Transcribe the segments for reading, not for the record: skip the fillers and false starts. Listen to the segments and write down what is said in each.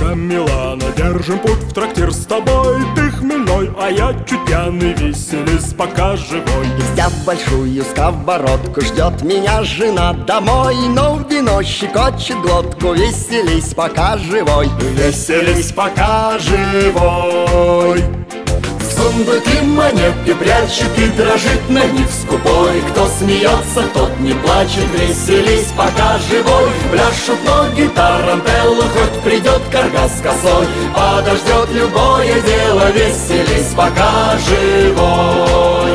до Милана, держим путь в трактир с тобой. Ты хмельной, а я чуть пьяный, веселись, пока живой. Взяв большую сковородку, ждет меня жена домой. Но вино щекочет глотку, веселись, пока живой. Веселись, пока живой. В сундуке монетки прячет и дрожит на них скупой. Кто смеется, тот не плачет, веселись, пока живой. Пляшут ноги тарантеллы, хоть придет карга с косой. Подождет любое дело, веселись, пока живой.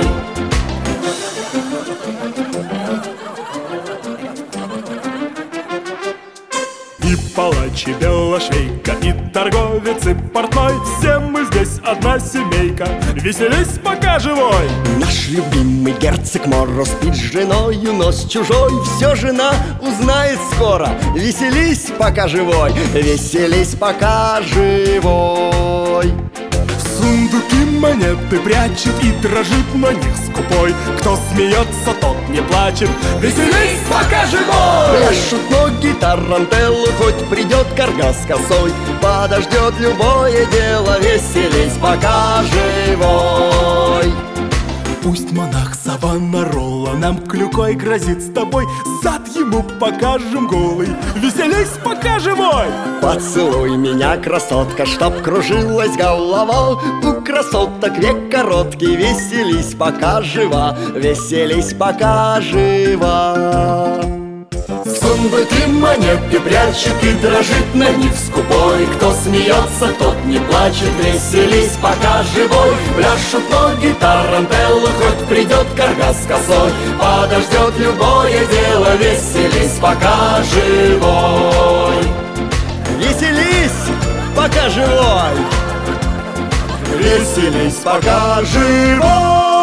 И палач, и белошвейка, и торговец, и портной. Все мы здесь одна семейка, веселись, пока живой. Наш любимый герцог Моро спит с женою, но с чужой. Все жена узнает скоро, веселись, пока живой. Веселись, пока живой. В сундуки монеты прячет и дрожит на них скупой. Кто смеется, тот не плачет, веселись, пока живой. Пляшут ноги тарантеллы, хоть придет карга с косой. Подождет любое дело, веселись, пока живой. Пусть монах Савонарола нам клюкой грозит с тобой, зад ему покажем голый, веселись, пока живой. Поцелуй меня, красотка, чтоб кружилась голова. У красоток век короткий, веселись, пока жива. Веселись, пока жива. В сундуке монетки прячет и дрожит на них скупой. Кто смеется, тот не плачет, веселись, пока живой. Пляшут ноги тарантеллы, хоть придет карга с косой. Подождет любое дело, веселись, пока живой. Веселись, пока живой. Веселись, пока живой.